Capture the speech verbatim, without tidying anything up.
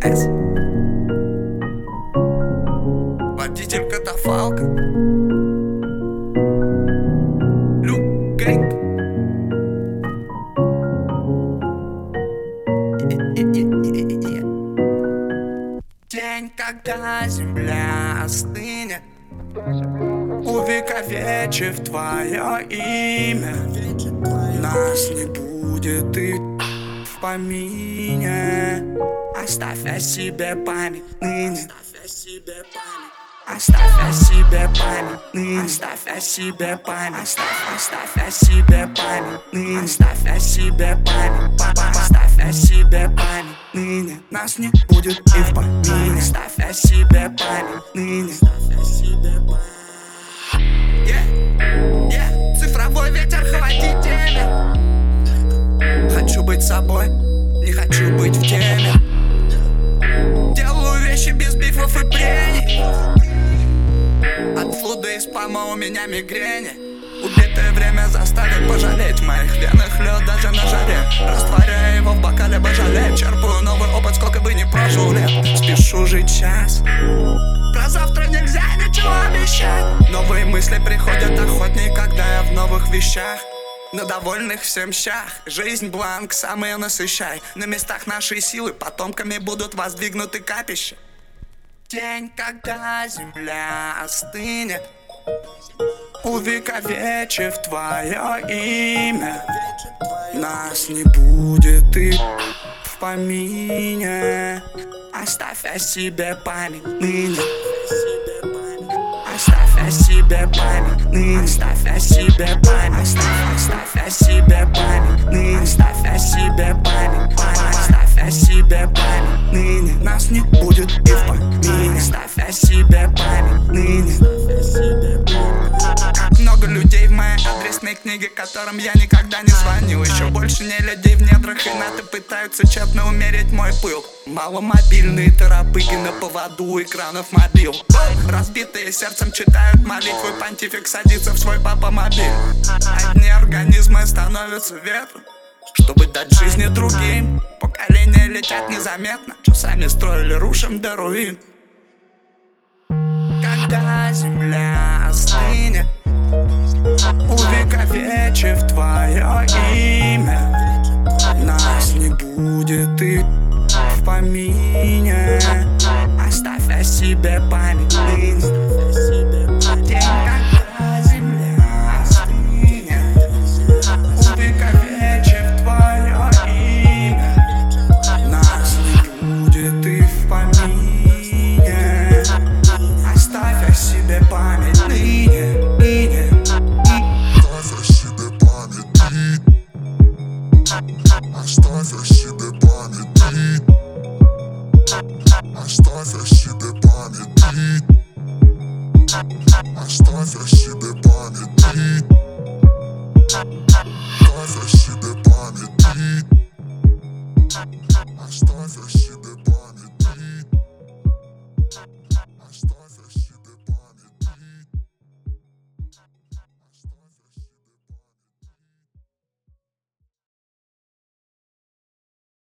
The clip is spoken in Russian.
С. Водитель катафалка. Люк Гэнг. День, когда земля остынет, увековечив твое имя, нас не будет и в помине. Оставь о себе память ныне. Оставь о себе память ныне. Оставь о себе память. Оставь, оставь о себе память ныне. Оставь о себе память. Оставь о себе память ныне. Нас не будет и в помине. Оставь о себе память ныне. Yeah, yeah. Цифровой ветер холодит время. Хочу быть собой, не хочу быть в теме. Делаю вещи без бифов и прений. От флуда и спама у меня мигрени. Убитое время заставит пожалеть. В моих венах лед даже на жаре. Растворяя его в бокале божале. Черпаю новый опыт, сколько бы ни прожил лет. Спешу жить час. Про завтра нельзя ничего обещать. Новые мысли приходят охотней, когда я в новых вещах. На довольных всем щах. Жизнь бланк, сам ее насыщай. На местах нашей силы потомками будут воздвигнуты капища. День, когда земля остынет, увековечив твое имя, нас не будет и в помине. Оставь о себе память ныне. Оставь о себе память ныне. Оставь о себе память. Оставь, оставь о себе память ныне. Оставь о себе память. Оставь о себе память ныне. Нас не будет и в помине. Оставь о себе память ныне. Много людей в моей адресной книге, которым я никогда не звонил. Еще больше не людей в недрах инаты пытаются тщетно умерить мой пыл. Маломобильные торопыги на поводу экранов мобил. Разбитые сердцем читают молитвы, понтифик садится в свой папа-мобиль. Одни организмы становятся ветром, чтобы дать жизни другим. Поколения летят незаметно, часами строили, рушим до руин. Когда земля остынет, увековечив твое имя, нас не будет и в помине. Оставь о себе память ныне. День, когда земля остынет, увековечив твое имя, нас не будет и в помине. Оставь о себе память ныне, ныне. Оставь о себе память ныне. Оставь о себе память ныне. Оставь о себе память ныне. Оставь о себе память ныне. Оставь о себе память ныне. Оставь о себе память.